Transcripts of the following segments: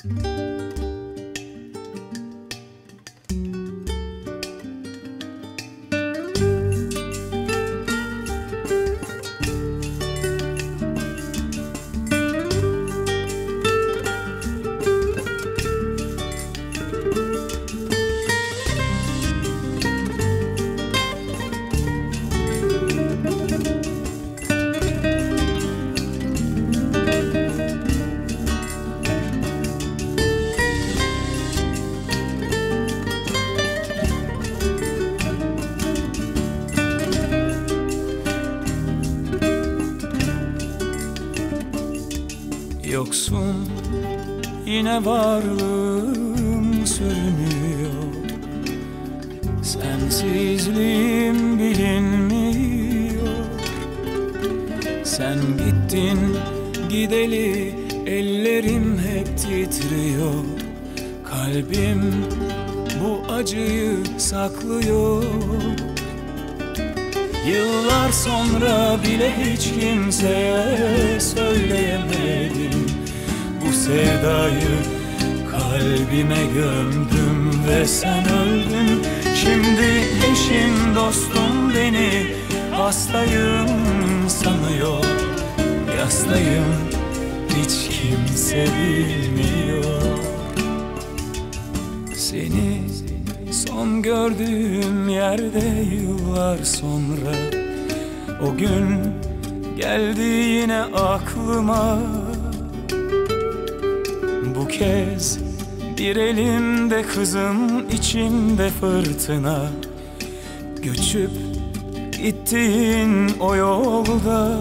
Yoksun, yine varlığım sürünüyor. Sensizliğim bilinmiyor. Sen gittin gideli ellerim hep titriyor. Kalbim bu acıyı saklıyor. Yıllar sonra bile hiç kimseye söyleyemedim. Bu sevdayı kalbime gömdüm ve sen öldün. Şimdi eşim dostum beni hastayım sanıyor. Yastayım, hiç kimse bilmiyor. Seni son gördüğüm yerde yıllar sonra, o gün geldi yine aklıma. Bu kez bir elimde kızım, içimde fırtına. Göçüp gittiğin o yolda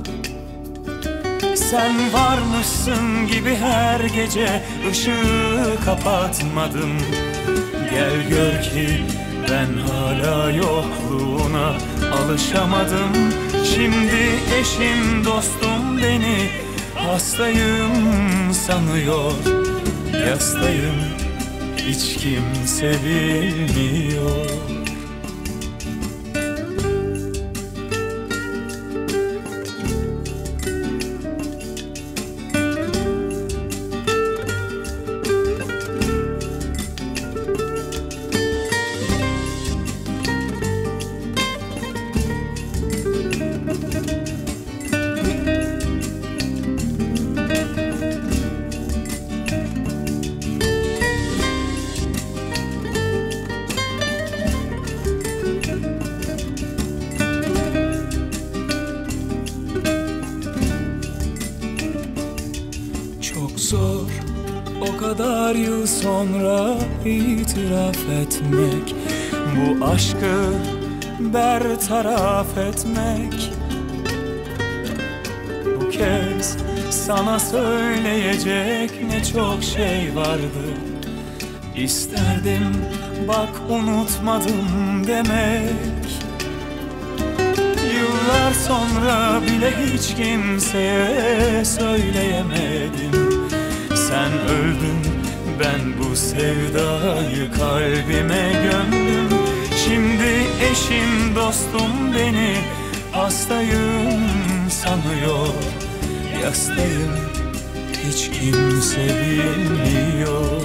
sen varmışsın gibi her gece ışığı kapatmadım. Gel gör ki ben hala yokluğuna alışamadım. Şimdi eşim dostum beni hastayım sanıyor. Yastayım, hiç kimse bilmiyor. Çok zor o kadar yıl sonra itiraf etmek, bu aşkı bertaraf etmek. Bu kez sana söyleyecek ne çok şey vardı. İsterdim bak unutmadım demek. Yıllar sonra bile hiç kimseye söyleyemedim. Sen öldün, ben bu sevdayı kalbime gömdüm. Şimdi eşim dostum beni hastayım sanıyor. Yastayım, hiç kimse bilmiyor.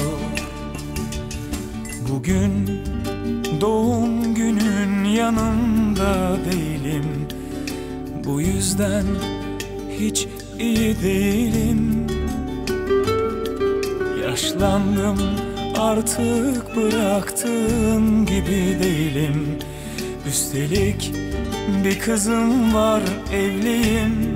Bugün doğum günün yanında değilim. Bu yüzden hiç iyi değilim. Yaşlandım artık, bıraktığın gibi değilim. Üstelik bir kızım var, evliyim.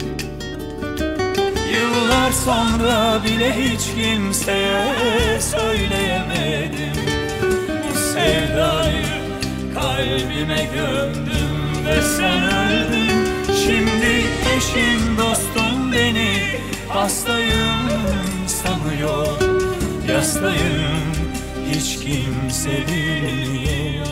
Yıllar sonra bile hiç kimseye söyleyemedim. Bu sevdayı kalbime gömdüm ve sen öldün. Şimdi eşim dostum beni hastayım sanıyor. Yastayım, hiç kimse bilmiyor.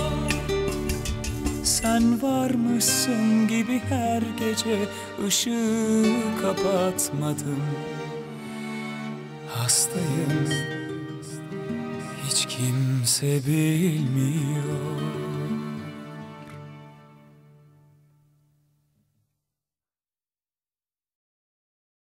Sen varmışsın gibi her gece ışığı kapatmadım. Hastayım, hiç kimse bilmiyor.